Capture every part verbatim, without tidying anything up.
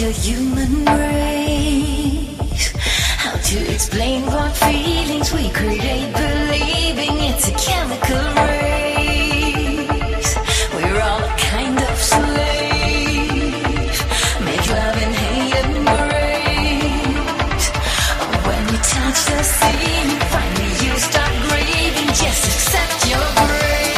your human race. How to explain what feelings we create, believing it's a chemical race. We're all a kind of slave, make love and hate embrace. When you touch the ceiling, finally you start grieving, just accept your grace.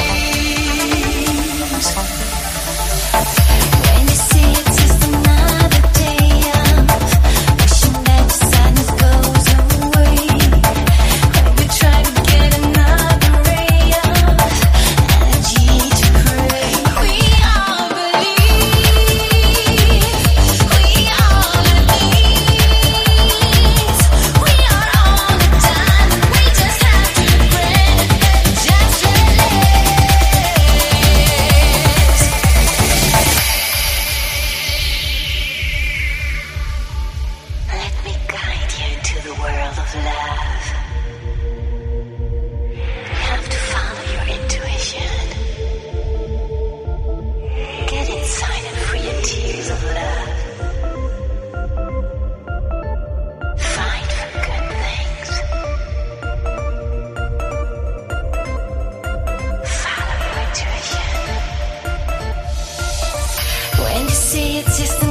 When you see it's just another day of wishing that the sadness goes away. When we try to get another ray of energy to pray. We all believe, we all at ease. We are all the time, we just have to pray and just relax. Let me guide you into the world of love. You have to follow your intuition. Get inside and free your tears of love. Fight for good things. Follow your intuition. When you see it's just